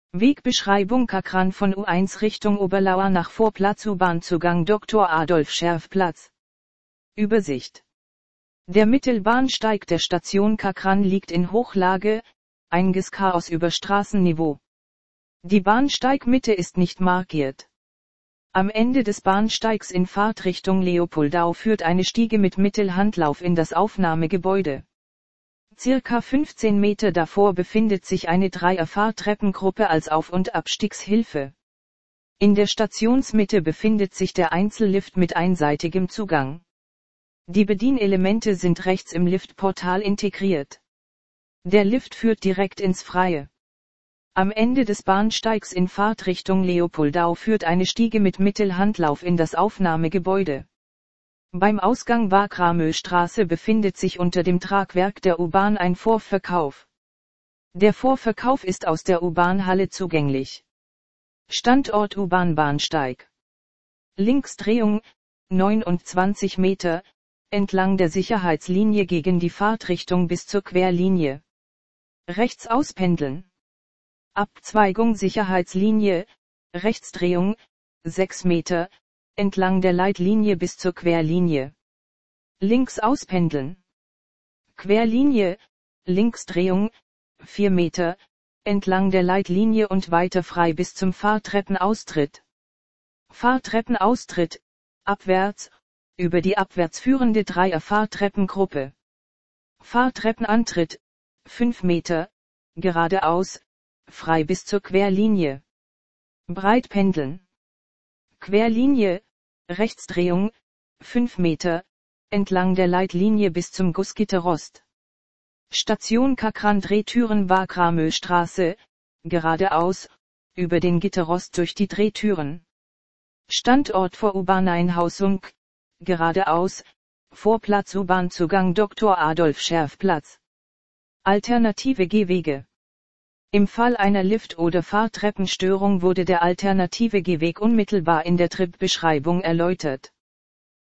Wegbeschreibung Kakran von U1 Richtung Oberlauer nach Vorplatz U-Bahn-Zugang Dr. Adolf Scherf Platz. Übersicht. Der Mittelbahnsteig der Station Kakran liegt in Hochlage, Eingangschaos über Straßenniveau. Die Bahnsteigmitte ist nicht markiert. Am Ende des Bahnsteigs in Fahrtrichtung Leopoldau führt eine Stiege mit Mittelhandlauf in das Aufnahmegebäude. Circa 15 Meter davor befindet sich eine Dreier-Fahrtreppengruppe als Auf- und Abstiegshilfe. In der Stationsmitte befindet sich der Einzellift mit einseitigem Zugang. Die Bedienelemente sind rechts im Liftportal integriert. Der Lift führt direkt ins Freie. Am Ende des Bahnsteigs in Fahrtrichtung Leopoldau führt eine Stiege mit Mittelhandlauf in das Aufnahmegebäude. Beim Ausgang Wakramöstraße befindet sich unter dem Tragwerk der U-Bahn ein Vorverkauf. Der Vorverkauf ist aus der U-Bahn-Halle zugänglich. Standort U-Bahn-Bahnsteig. Linksdrehung, 29 Meter, entlang der Sicherheitslinie gegen die Fahrtrichtung bis zur Querlinie. Rechts auspendeln. Abzweigung Sicherheitslinie, Rechtsdrehung, 6 Meter, entlang der Leitlinie bis zur Querlinie. Links auspendeln. Querlinie, Linksdrehung, 4 Meter, entlang der Leitlinie und weiter frei bis zum Fahrtreppenaustritt. Fahrtreppenaustritt, abwärts, über die abwärts führende Dreier-Fahrtreppengruppe. Fahrtreppenantritt, 5 Meter, geradeaus, frei bis zur Querlinie. Breitpendeln. Querlinie, Rechtsdrehung, 5 Meter, entlang der Leitlinie bis zum Gussgitterrost. Station Kakran Drehtüren Wakramöstraße, geradeaus, über den Gitterrost durch die Drehtüren. Standort vor U-Bahn-Einhausung, geradeaus, Vorplatz U-Bahn-Zugang Dr. Adolf Scherf Platz. Alternative Gehwege. Im Fall einer Lift- oder Fahrtreppenstörung wurde der alternative Gehweg unmittelbar in der Tripbeschreibung erläutert.